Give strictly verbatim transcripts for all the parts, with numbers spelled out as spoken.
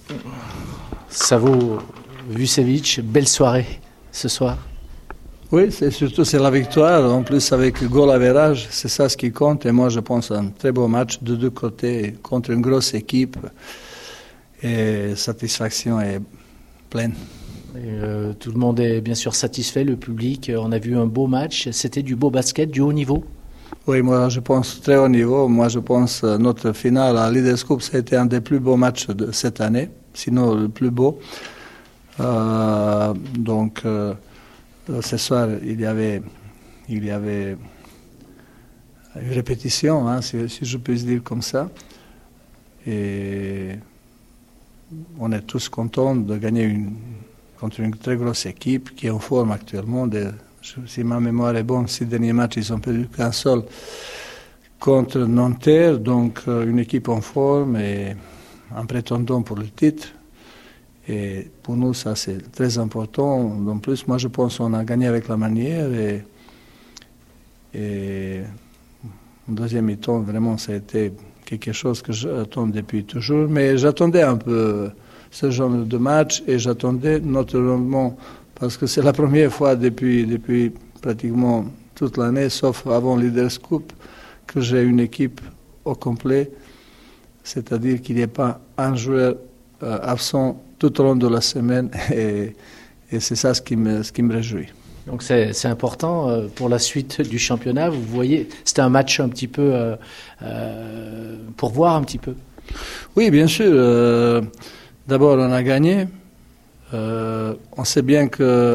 Savo Vucevic, belle soirée ce soir. Oui, c'est surtout c'est la victoire, en plus avec goal average, c'est ça ce qui compte. Et moi je pense un très beau match de deux côtés contre une grosse équipe. Et satisfaction est pleine. Et euh, tout le monde est bien sûr satisfait, le public. On a vu un beau match, c'était du beau basket, du haut niveau. Oui, moi je pense très haut niveau. Moi je pense euh, notre finale à Leaders Cup, ça a été un des plus beaux matchs de cette année, sinon le plus beau. Euh, donc euh, ce soir il y avait, il y avait une répétition, hein, si, si je puis dire comme ça. Et on est tous contents de gagner une, contre une très grosse équipe qui est en forme actuellement. De, si ma mémoire est bonne, six derniers matchs, ils ont perdu qu'un seul contre Nanterre, donc une équipe en forme et un prétendant pour le titre. Et pour nous, ça c'est très important. En plus, moi je pense qu'on a gagné avec la manière. Et, et en deuxième mi-temps, vraiment, ça a été quelque chose que j'attends depuis toujours. Mais j'attendais un peu ce genre de match et j'attendais notre rendement parce que c'est la première fois depuis, depuis pratiquement toute l'année, sauf avant Leaders Cup, que j'ai une équipe au complet. C'est-à-dire qu'il n'y a pas un joueur euh, absent tout au long de la semaine et, et c'est ça ce qui me, ce qui me réjouit. Donc c'est, c'est important euh, pour la suite du championnat. Vous voyez, c'était un match un petit peu euh, euh, pour voir un petit peu. Oui, bien sûr. Euh, d'abord, on a gagné. Euh, on sait bien que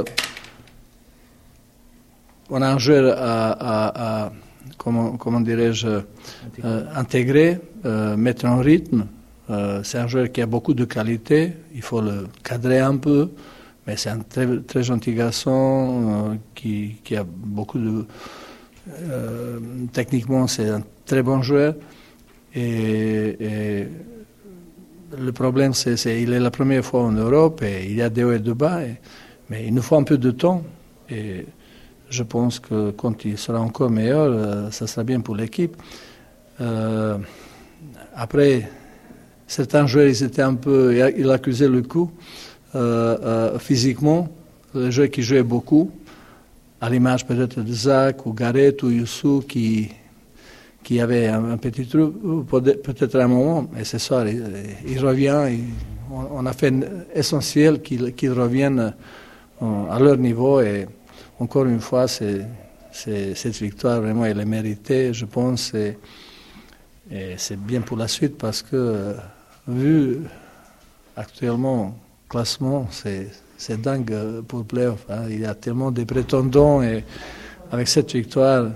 on a un joueur à, à, à comment, comment dirais-je, euh, intégrer, euh, mettre en rythme. Euh, c'est un joueur qui a beaucoup de qualité. Il faut le cadrer un peu. Mais c'est un très, très gentil garçon euh, qui, qui a beaucoup de... Euh, techniquement, c'est un très bon joueur. Et, et le problème, c'est qu'il est la première fois en Europe et il y a des hauts et des bas. Et, mais il nous faut un peu de temps. Et je pense que quand il sera encore meilleur, euh, ça sera bien pour l'équipe. Euh, après, certains joueurs, ils étaient un peu... Ils accusaient le coup. Euh, euh, physiquement, les joueurs qui jouaient beaucoup, à l'image peut-être de Zach ou Garrett ou Youssou qui, qui avaient un, un petit truc, peut-être à un moment, mais ce soir, il, il revient, il, on, on a fait essentiel qu'ils qu'il reviennent à leur niveau et encore une fois, c'est, c'est, cette victoire vraiment elle est méritée, je pense, et, et c'est bien pour la suite parce que vu actuellement classement, c'est, c'est dingue pour le playoff. Hein. Il y a tellement de prétendants et avec cette victoire,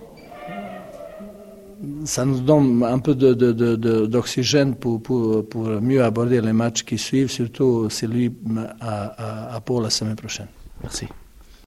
ça nous donne un peu de, de, de, de, d'oxygène pour, pour, pour mieux aborder les matchs qui suivent, surtout celui à, à, à Pau la semaine prochaine. Merci.